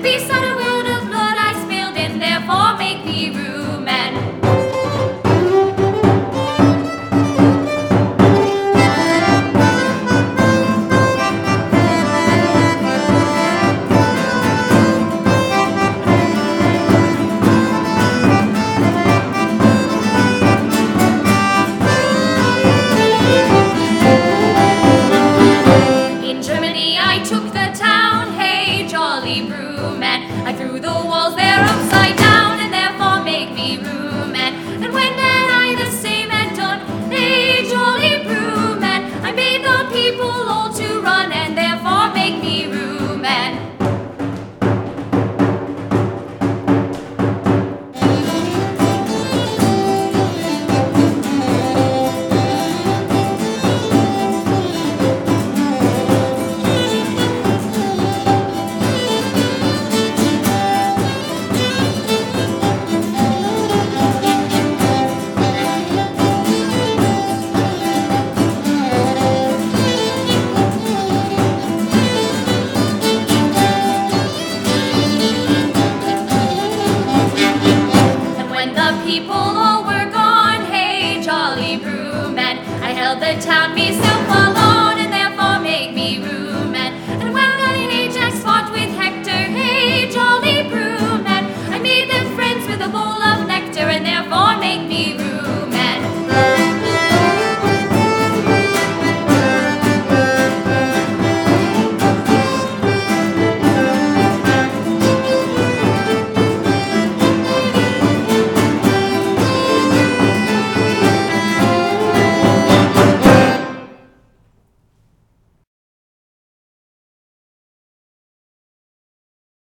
beside a world of blood I spilled, and therefore make me room and in Germany I took the town, hey jolly broom, and I threw the walls there upside down, and therefore make me room, and when that I the same had done, hey jolly broom, and I made the people all to run, and therefore make me room, and people all were gone, hey jolly broom, and I held the town